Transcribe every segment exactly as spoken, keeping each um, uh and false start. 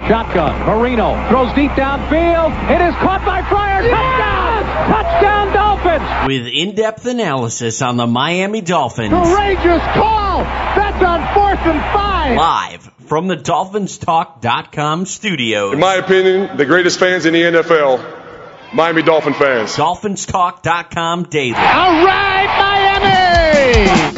Shotgun. Marino throws deep downfield. It is caught by Fryer. Touchdown! Touchdown Dolphins! With in-depth analysis on the Miami Dolphins. Courageous call! That's on fourth and five! Live from the Dolphins Talk dot com studios. In my opinion, the greatest fans in the N F L, Miami Dolphin fans. Dolphins Talk dot com daily. All right, Miami!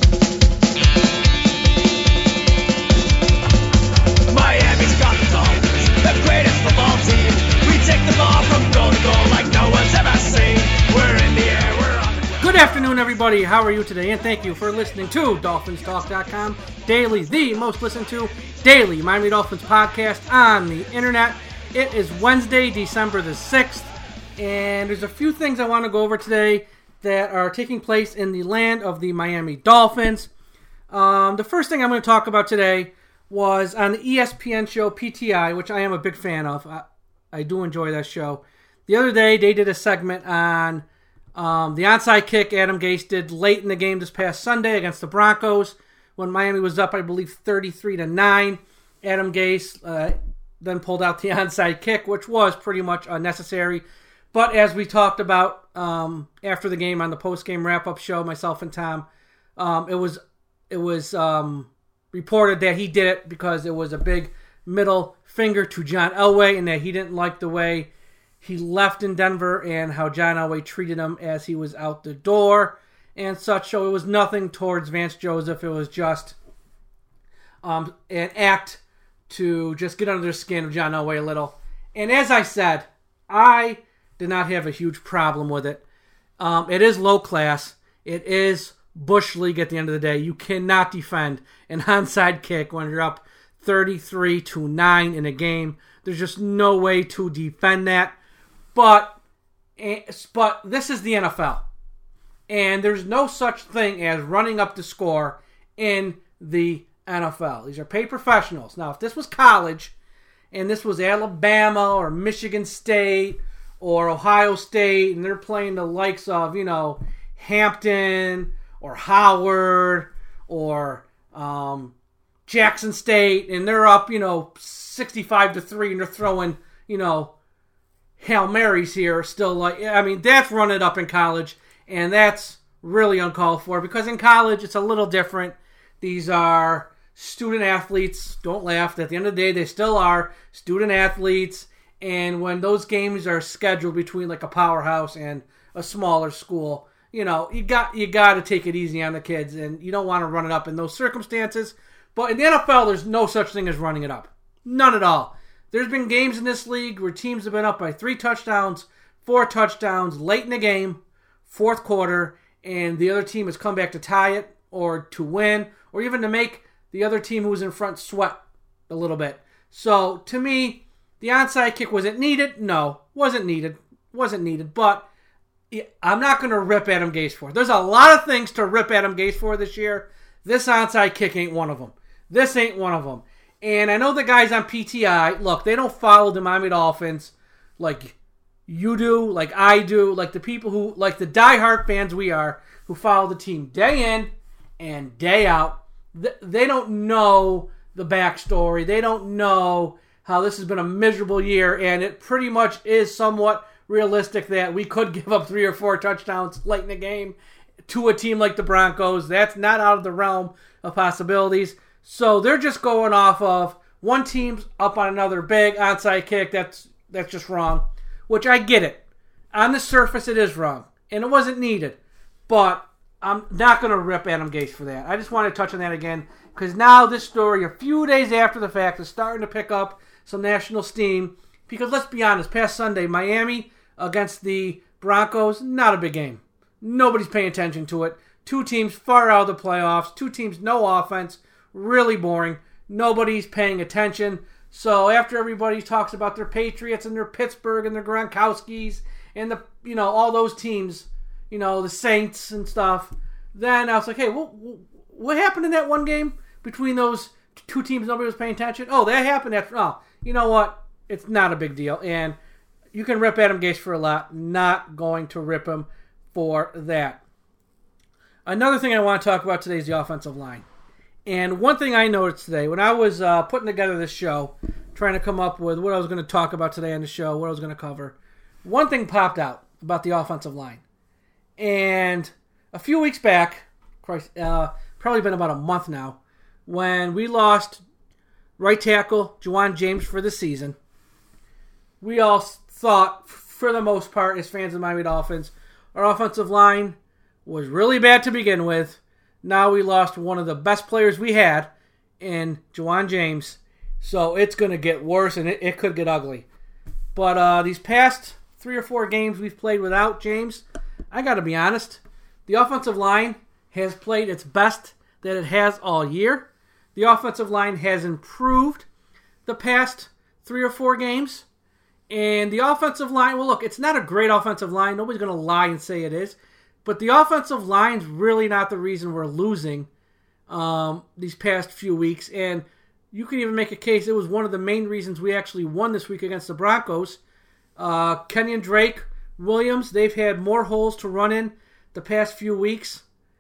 Miami's got the Dolphins, the greatest football team. We take the ball from goal to goal like no one's ever seen. We're in the air, we're on the ground. Good afternoon, everybody. How are you today? And thank you for listening to Dolphins Talk dot com Daily, the most listened to daily Miami Dolphins podcast on the internet. It is Wednesday, December the sixth, and there's a few things I want to go over today that are taking place in the land of the Miami Dolphins. Um, the first thing I'm going to talk about today was on the E S P N show P T I, which I am a big fan of. I, I do enjoy that show. The other day, they did a segment on um, the onside kick Adam Gase did late in the game this past Sunday against the Broncos when Miami was up, I believe, thirty-three to nine. Adam Gase uh, then pulled out the onside kick, which was pretty much unnecessary. But as we talked about um, after the game on the post-game wrap-up show, myself and Tom, um, it was it was um, reported that he did it because it was a big middle finger to John Elway and that he didn't like the way he left in Denver and how John Elway treated him as he was out the door and such. So it was nothing towards Vance Joseph. It was just um, an act to just get under the skin of John Elway a little. And as I said, I did not have a huge problem with it. Um, it is low class. It is Bush League at the end of the day. You cannot defend an onside kick when you're up thirty-three to nine in a game. There's just no way to defend that. But, but this is the N F L. And there's no such thing as running up the score in the N F L. These are paid professionals. Now, if this was college, and this was Alabama or Michigan State or Ohio State, and they're playing the likes of, you know, Hampton or Howard or um, Jackson State, and they're up, you know, sixty-five to three, and they're throwing, you know, Hail Marys here, still like, I mean, that's running up in college, and that's really uncalled for, because in college, it's a little different. These are student athletes. Don't laugh. At the end of the day, they still are student athletes, and when those games are scheduled between like a powerhouse and a smaller school, you know, you got you got to take it easy on the kids, and you don't want to run it up in those circumstances. But in the N F L, there's no such thing as running it up. None at all. There's been games in this league where teams have been up by three touchdowns, four touchdowns, late in the game, fourth quarter, and the other team has come back to tie it or to win or even to make the other team who was in front sweat a little bit. So, to me, the onside kick, was it needed? No, wasn't needed. Wasn't needed, but I'm not going to rip Adam Gase for it. There's a lot of things to rip Adam Gase for this year. This onside kick ain't one of them. This ain't one of them. And I know the guys on P T I, look, they don't follow the Miami Dolphins like you do, like I do, like the people who, like the diehard fans we are, who follow the team day in and day out. They don't know the backstory. They don't know how this has been a miserable year, and it pretty much is somewhat realistic that we could give up three or four touchdowns late in the game to a team like the Broncos. That's not out of the realm of possibilities. So they're just going off of one team's up on another big onside kick. That's that's just wrong, which I get it. On the surface, it is wrong, and it wasn't needed. But I'm not going to rip Adam Gase for that. I just want to touch on that again, because now this story, a few days after the fact, is starting to pick up some national steam. Because let's be honest, past Sunday, Miami against the Broncos, not a big game. Nobody's paying attention to it. Two teams far out of the playoffs. Two teams, no offense. Really boring. Nobody's paying attention. So after everybody talks about their Patriots and their Pittsburgh and their Gronkowskis and the, you know, all those teams, you know, the Saints and stuff, then I was like, hey, what, what happened in that one game between those two teams nobody was paying attention? Oh, that happened after, oh, you know what? It's not a big deal. And you can rip Adam Gase for a lot. Not going to rip him for that. Another thing I want to talk about today is the offensive line. And one thing I noticed today, when I was uh, putting together this show, trying to come up with what I was going to talk about today on the show, what I was going to cover, one thing popped out about the offensive line. And a few weeks back, Christ, uh, probably been about a month now, when we lost right tackle Ja'Wuan James for the season, we all thought, for the most part, as fans of the Miami Dolphins, our offensive line was really bad to begin with. Now we lost one of the best players we had in Ja'Wuan James, so it's going to get worse, and it, it could get ugly. But uh, these past three or four games we've played without James, I got to be honest, the offensive line has played its best that it has all year. The offensive line has improved the past three or four games. And the offensive line, well, look, it's not a great offensive line. Nobody's going to lie and say it is. But the offensive line's really not the reason we're losing um, these past few weeks. And you can even make a case it was one of the main reasons we actually won this week against the Broncos. Uh, Kenyon Drake, Williams, they've had more holes to run in the past few weeks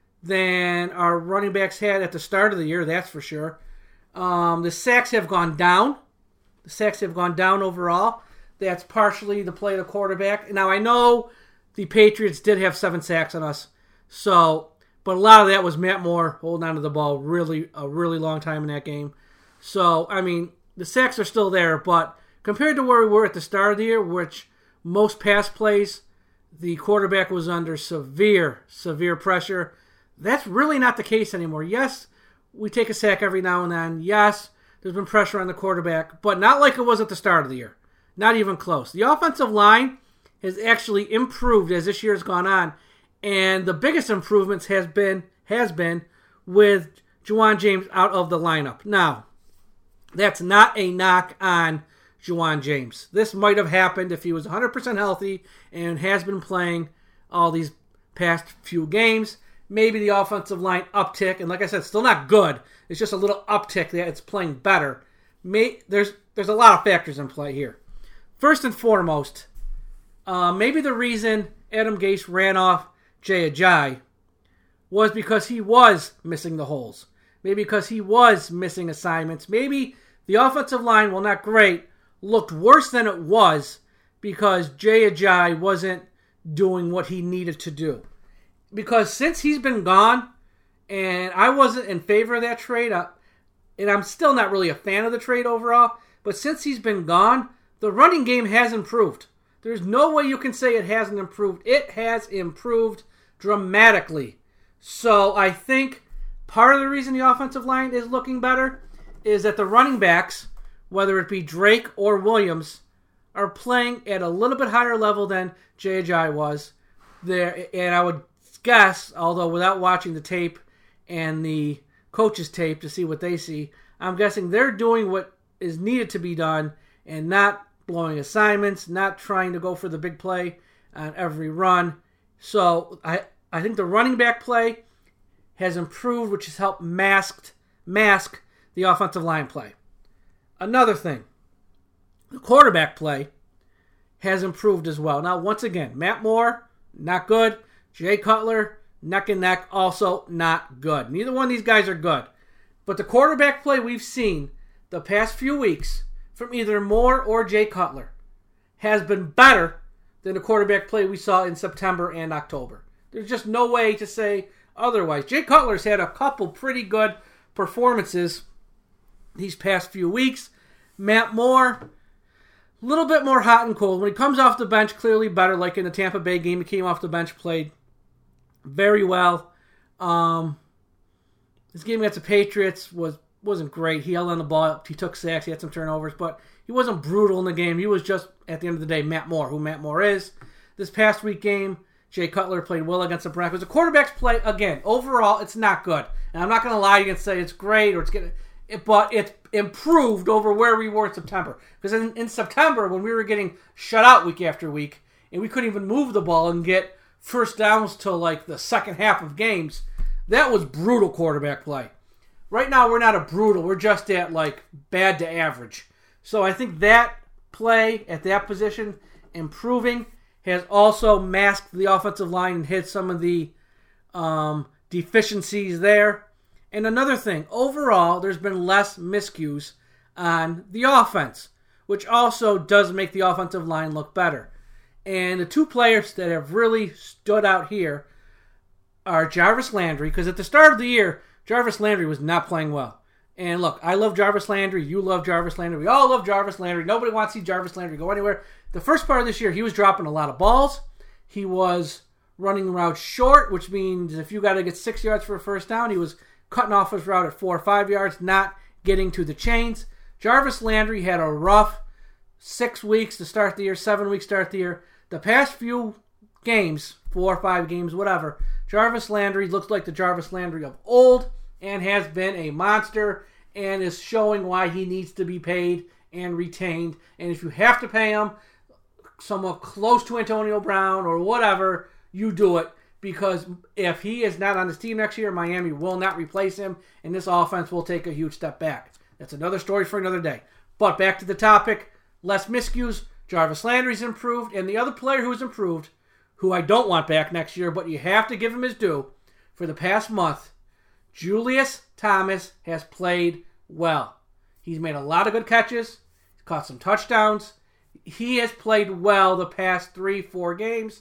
than our running backs had at the start of the year, that's for sure. Um, the sacks have gone down. The sacks have gone down overall. That's partially the play of the quarterback. Now, I know the Patriots did have seven sacks on us, so, but a lot of that was Matt Moore holding onto the ball really a really long time in that game. So, I mean, the sacks are still there, but compared to where we were at the start of the year, which most pass plays, the quarterback was under severe, severe pressure. That's really not the case anymore. Yes, we take a sack every now and then. Yes, there's been pressure on the quarterback, but not like it was at the start of the year. Not even close. The offensive line has actually improved as this year has gone on, and the biggest improvements has been has been with Ja'Wuan James out of the lineup. Now, that's not a knock on Ja'Wuan James. This might have happened if he was one hundred percent healthy and has been playing all these past few games. Maybe the offensive line uptick, and like I said, still not good. It's just a little uptick that it's playing better. May, there's there's a lot of factors in play here. First and foremost, uh, maybe the reason Adam Gase ran off Jay Ajayi was because he was missing the holes. Maybe because he was missing assignments. Maybe the offensive line, while not great, looked worse than it was because Jay Ajayi wasn't doing what he needed to do. Because since he's been gone, and I wasn't in favor of that trade, uh, and I'm still not really a fan of the trade overall, but since he's been gone, the running game has improved. There's no way you can say it hasn't improved. It has improved dramatically. So I think part of the reason the offensive line is looking better is that the running backs, whether it be Drake or Williams, are playing at a little bit higher level than Jay Ajayi was there. And I would guess, although without watching the tape and the coaches' tape to see what they see, I'm guessing they're doing what is needed to be done and not blowing assignments, not trying to go for the big play on every run. So I, I think the running back play has improved, which has helped masked, mask the offensive line play. Another thing, the quarterback play has improved as well. Now, once again, Matt Moore, not good. Jay Cutler, neck and neck, also not good. Neither one of these guys are good. But the quarterback play we've seen the past few weeks from either Moore or Jay Cutler has been better than the quarterback play we saw in September and October. There's just no way to say otherwise. Jay Cutler's had a couple pretty good performances these past few weeks. Matt Moore, a little bit more hot and cold. When he comes off the bench, clearly better, like in the Tampa Bay game. He came off the bench, played very well. Um, his game against the Patriots was wasn't great. He held on the ball. He took sacks. He had some turnovers, but he wasn't brutal in the game. He was just, at the end of the day, Matt Moore, who Matt Moore is. This past week game, Jay Cutler played well against the Broncos. The quarterback's play, again, overall, it's not good. And I'm not going to lie to you and say it's great or it's getting, it, but it's improved over where we were in September. Because in, in September, when we were getting shut out week after week, and we couldn't even move the ball and get first downs till like the second half of games, that was brutal quarterback play. Right now, we're not a brutal. We're just at, like, bad to average. So I think that play at that position, improving, has also masked the offensive line and hit some of the um, deficiencies there. And another thing, overall, there's been less miscues on the offense, which also does make the offensive line look better. And the two players that have really stood out here are Jarvis Landry, because at the start of the year, Jarvis Landry was not playing well. And look, I love Jarvis Landry. You love Jarvis Landry. We all love Jarvis Landry. Nobody wants to see Jarvis Landry go anywhere. The first part of this year, he was dropping a lot of balls. He was running routes short, which means if you got to get six yards for a first down, he was cutting off his route at four or five yards, not getting to the chains. Jarvis Landry had a rough six weeks to start the year, seven weeks to start the year. The past few games, four or five games, whatever, Jarvis Landry looks like the Jarvis Landry of old and has been a monster and is showing why he needs to be paid and retained. And if you have to pay him somewhat close to Antonio Brown or whatever, you do it. Because if he is not on this team next year, Miami will not replace him, and this offense will take a huge step back. That's another story for another day. But back to the topic, less miscues. Jarvis Landry's improved, and the other player who's improved, who I don't want back next year, but you have to give him his due, for the past month, Julius Thomas has played well. He's made a lot of good catches. He's caught some touchdowns. He has played well the past three, four games.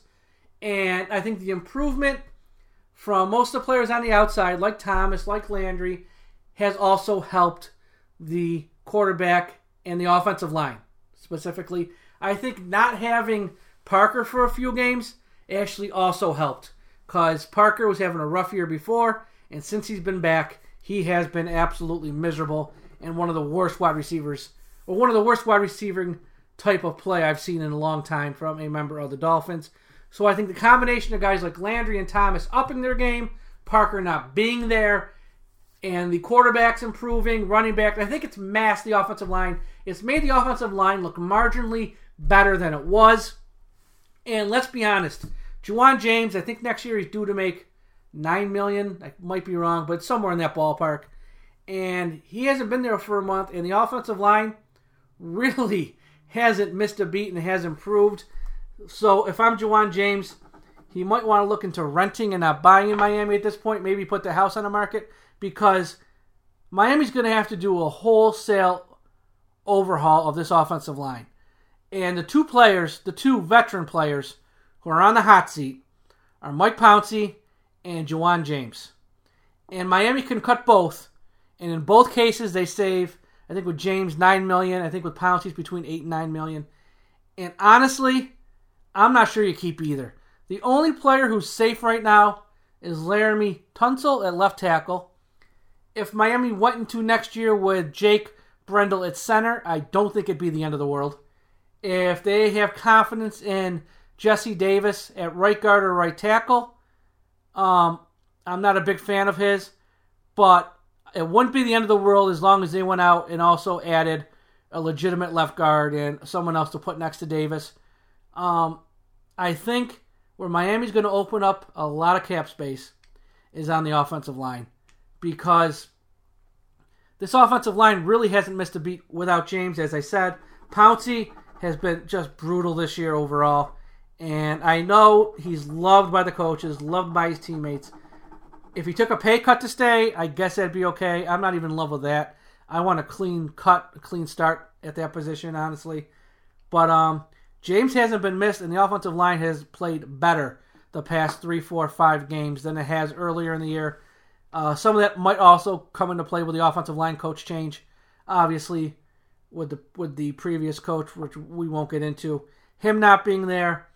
And I think the improvement from most of the players on the outside, like Thomas, like Landry, has also helped the quarterback and the offensive line. Specifically, I think not having Parker for a few games actually also helped. Because Parker was having a rough year before, and since he's been back, he has been absolutely miserable and one of the worst wide receivers, or one of the worst wide receiving type of play I've seen in a long time from a member of the Dolphins. So I think the combination of guys like Landry and Thomas upping their game, Parker not being there, and the quarterbacks improving, running back, I think it's masked the offensive line. It's made the offensive line look marginally better than it was. And let's be honest, Ja'Wuan James, I think next year he's due to make nine million dollars. I might be wrong, but somewhere in that ballpark. And he hasn't been there for a month, and the offensive line really hasn't missed a beat and has improved. So if I'm Ja'Wuan James, he might want to look into renting and not buying in Miami at this point. Maybe put the house on the market, because Miami's going to have to do a wholesale overhaul of this offensive line. And the two players, the two veteran players who are on the hot seat are Mike Pouncey and Ja'Wuan James. And Miami can cut both. And in both cases, they save, I think with James, nine million dollars. I think with Pouncey's between eight and nine million dollars. And honestly, I'm not sure you keep either. The only player who's safe right now is Laramie Tunsil at left tackle. If Miami went into next year with Jake Brendel at center, I don't think it'd be the end of the world. If they have confidence in Jesse Davis at right guard or right tackle, um, I'm not a big fan of his, but it wouldn't be the end of the world as long as they went out and also added a legitimate left guard and someone else to put next to Davis. Um, I think where Miami's going to open up a lot of cap space is on the offensive line, because this offensive line really hasn't missed a beat without James, as I said. Pouncey has been just brutal this year overall, and I know he's loved by the coaches, loved by his teammates. If he took a pay cut to stay, I guess that'd be okay. I'm not even in love with that. I want a clean cut, a clean start at that position, honestly. But um, James hasn't been missed, and the offensive line has played better the past three, four, five games than it has earlier in the year. Uh, some of that might also come into play with the offensive line coach change, obviously, with the with the previous coach, which we won't get into. Him not being there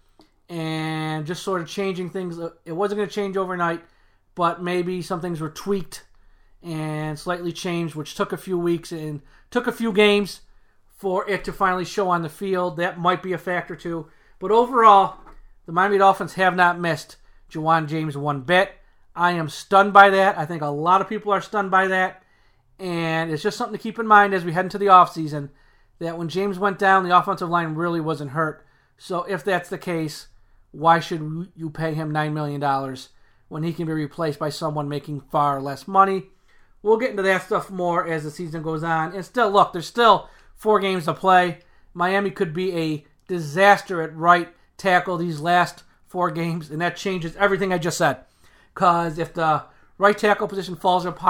and just sort of changing things. It wasn't going to change overnight, but maybe some things were tweaked and slightly changed, which took a few weeks and took a few games for it to finally show on the field. That might be a factor too. But overall, the Miami Dolphins have not missed Ja'Wuan James one bit. I am stunned by that. I think a lot of people are stunned by that. And it's just something to keep in mind as we head into the offseason, that when James went down, the offensive line really wasn't hurt. So if that's the case, why should you pay him nine million dollars when he can be replaced by someone making far less money? We'll get into that stuff more as the season goes on. And still, look, there's still four games to play. Miami could be a disaster at right tackle these last four games, and that changes everything I just said. Because if the right tackle position falls apart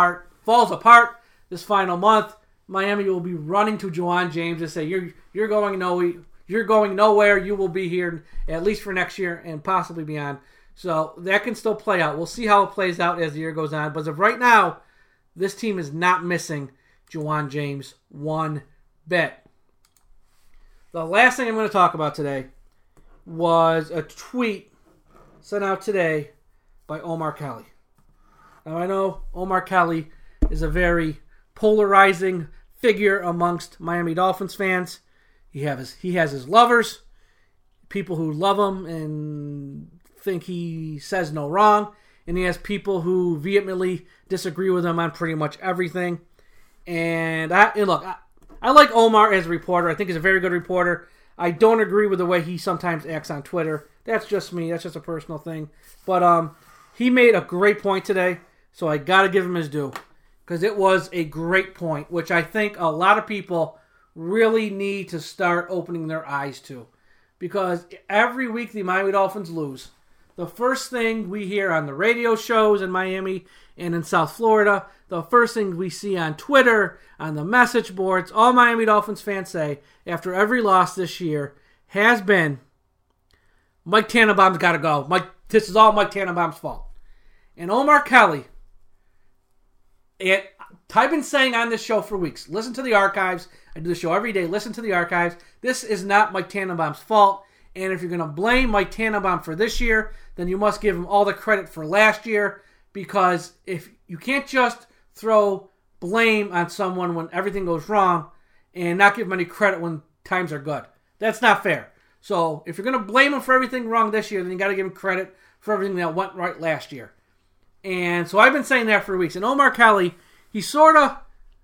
falls apart this final month, Miami will be running to Juwan James and say, "You're you're going no, you're going nowhere. You will be here at least for next year and possibly beyond." So that can still play out. We'll see how it plays out as the year goes on. But as of right now, this team is not missing Juwan James one bit. The last thing I'm going to talk about today was a tweet sent out today by Omar Kelly. Now, I know Omar Kelly is a very polarizing figure amongst Miami Dolphins fans. He have his, he has his lovers, people who love him and think he says no wrong, and he has people who vehemently disagree with him on pretty much everything. And, I, and look, I, I like Omar as a reporter. I think he's a very good reporter. I don't agree with the way he sometimes acts on Twitter. That's just me. That's just a personal thing. But um, he made a great point today, so I got to give him his due. Because it was a great point, which I think a lot of people really need to start opening their eyes to. Because every week the Miami Dolphins lose, the first thing we hear on the radio shows in Miami and in South Florida, the first thing we see on Twitter, on the message boards, all Miami Dolphins fans say after every loss this year has been, Mike Tannenbaum's got to go. Mike, this is all Mike Tannenbaum's fault. And Omar Kelly, it, I've been saying on this show for weeks, listen to the archives. I do the show every day. Listen to the archives. This is not Mike Tannenbaum's fault. And if you're going to blame Mike Tannenbaum for this year, then you must give him all the credit for last year. Because if you can't just throw blame on someone when everything goes wrong and not give him any credit when times are good. That's not fair. So if you're going to blame him for everything wrong this year, then you got to give him credit for everything that went right last year. And so I've been saying that for weeks. And Omar Kelly, he sort of,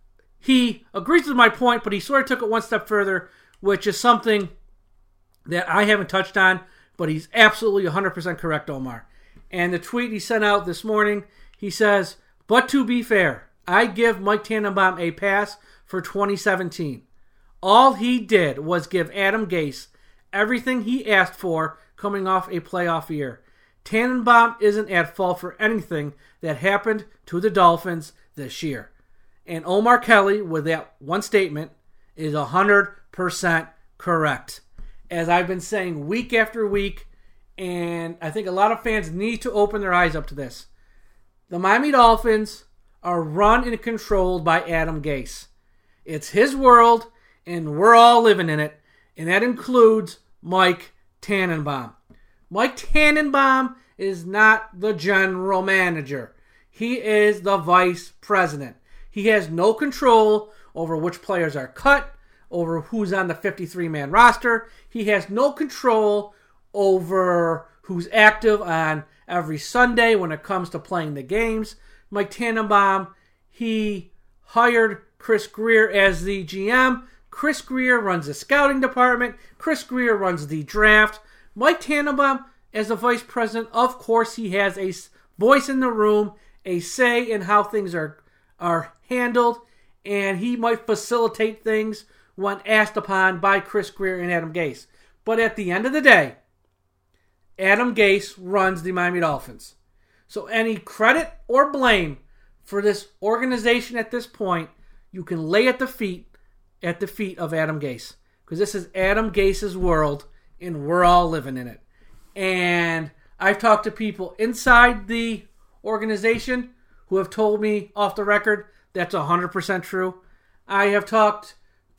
he agrees with my point, but he sort of took it one step further, which is something that I haven't touched on, but he's absolutely one hundred percent correct, Omar. And the tweet he sent out this morning, he says, "But to be fair, I give Mike Tannenbaum a pass for twenty seventeen. All he did was give Adam Gase everything he asked for coming off a playoff year. Tannenbaum isn't at fault for anything that happened to the Dolphins this year." And Omar Kelly, with that one statement, is one hundred percent correct. As I've been saying week after week, and I think a lot of fans need to open their eyes up to this. The Miami Dolphins are run and controlled by Adam Gase. It's his world, and we're all living in it, and that includes Mike Tannenbaum. Mike Tannenbaum is not the general manager. He is the vice president. He has no control over which players are cut, over who's on the fifty-three man roster. He has no control over who's active on every Sunday when it comes to playing the games. Mike Tannenbaum, he hired Chris Grier as the G M. Chris Grier runs the scouting department. Chris Grier runs the draft. Mike Tannenbaum, as the vice president, of course he has a voice in the room, a say in how things are, are handled, and he might facilitate things when asked upon by Chris Grier and Adam Gase. But at the end of the day, Adam Gase runs the Miami Dolphins. So any credit or blame for this organization at this point, you can lay at the feet at the feet of Adam Gase. Because this is Adam Gase's world, and we're all living in it. And I've talked to people inside the organization who have told me off the record that's one hundred percent true. I have talked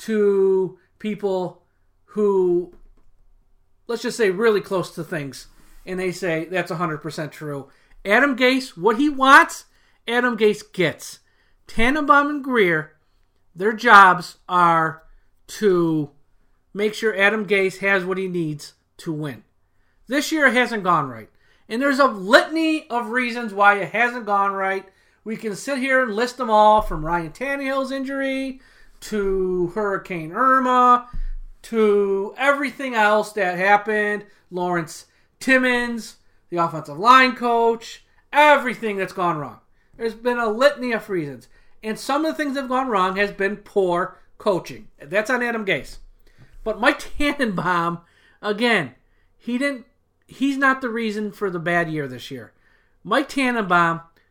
to people who, let's just say, really close to things, and they say that's one hundred percent true. Adam Gase, what he wants, Adam Gase gets. Tannenbaum and Grier, their jobs are to make sure Adam Gase has what he needs to win. This year it hasn't gone right. And there's a litany of reasons why it hasn't gone right. We can sit here and list them all, from Ryan Tannehill's injury to Hurricane Irma to everything else that happened. Lawrence Timmons, the offensive line coach, everything that's gone wrong. There's been a litany of reasons. And some of the things that have gone wrong has been poor coaching. That's on Adam Gase. But Mike Tannenbaum, again, he didn't. He's not the reason for the bad year this year. Mike Tannenbaum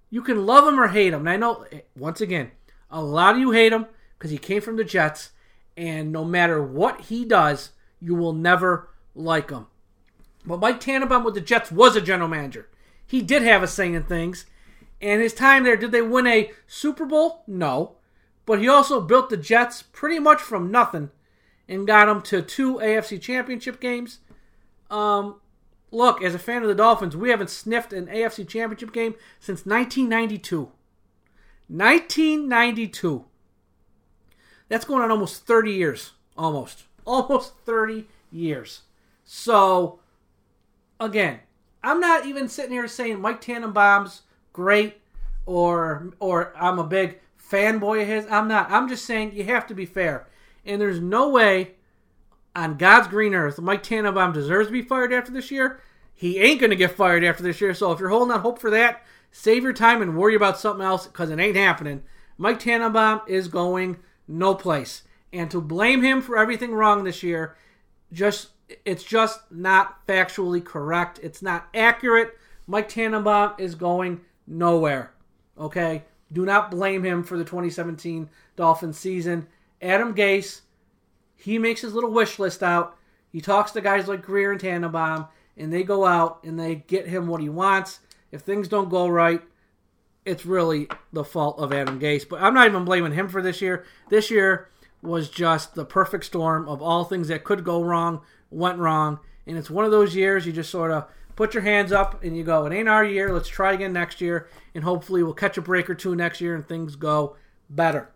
you can love him or hate him. And I know, once again, a lot of you hate him because he came from the Jets, and no matter what he does, you will never like him. But Mike Tannenbaum with the Jets was a general manager. He did have a say in things. And his time there, did they win a Super Bowl? No. But he also built the Jets pretty much from nothing and got them to two A F C Championship games. Um, look, as a fan of the Dolphins, we haven't sniffed an A F C Championship game since nineteen ninety-two. nineteen ninety-two. That's going on almost thirty years. Almost. Almost thirty years. So, again, I'm not even sitting here saying Mike Tannenbaum's great or or I'm a big fanboy of his. I'm not. I'm just saying you have to be fair. And there's no way on God's green earth Mike Tannenbaum deserves to be fired after this year. He ain't going to get fired after this year. So if you're holding out hope for that, save your time and worry about something else because it ain't happening. Mike Tannenbaum is going no place. And to blame him for everything wrong this year, just it's just not factually correct. It's not accurate. Mike Tannenbaum is going nowhere. Okay? Do not blame him for the twenty seventeen Dolphins season. Adam Gase, he makes his little wish list out. He talks to guys like Greer and Tannenbaum, and they go out and they get him what he wants. If things don't go right, it's really the fault of Adam Gase. But I'm not even blaming him for this year. This year was just the perfect storm of all things that could go wrong, went wrong. And it's one of those years you just sort of put your hands up and you go, it ain't our year, let's try again next year. And hopefully we'll catch a break or two next year and things go better.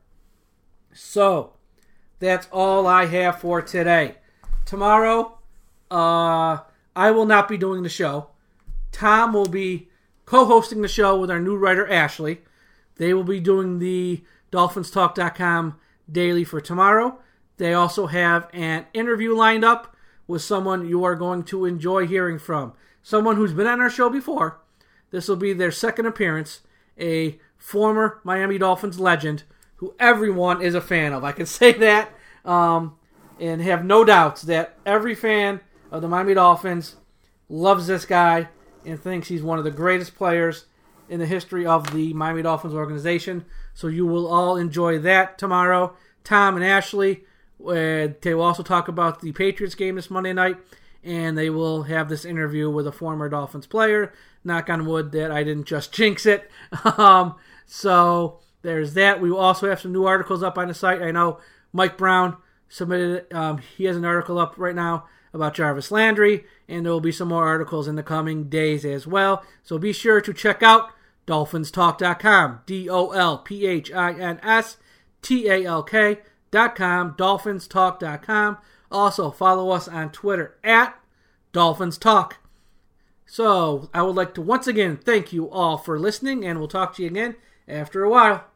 So, that's all I have for today. Tomorrow, uh, I will not be doing the show. Tom will be co-hosting the show with our new writer, Ashley. They will be doing the Dolphins Talk dot com daily for tomorrow. They also have an interview lined up with someone you are going to enjoy hearing from. Someone who's been on our show before. This will be their second appearance. A former Miami Dolphins legend who everyone is a fan of. I can say that um, and have no doubts that every fan of the Miami Dolphins loves this guy and thinks he's one of the greatest players in the history of the Miami Dolphins organization. So you will all enjoy that tomorrow. Tom and Ashley, uh, they will also talk about the Patriots game this Monday night, and they will have this interview with a former Dolphins player. Knock on wood that I didn't just jinx it. um, so there's that. We will also have some new articles up on the site. I know Mike Brown submitted, um, he has an article up right now about Jarvis Landry, and there will be some more articles in the coming days as well. So be sure to check out Dolphins Talk dot com, D O L P H I N S T A L K dot com, Dolphins Talk dot com. Also, follow us on Twitter at Dolphins Talk. So, I would like to once again thank you all for listening, and we'll talk to you again after a while.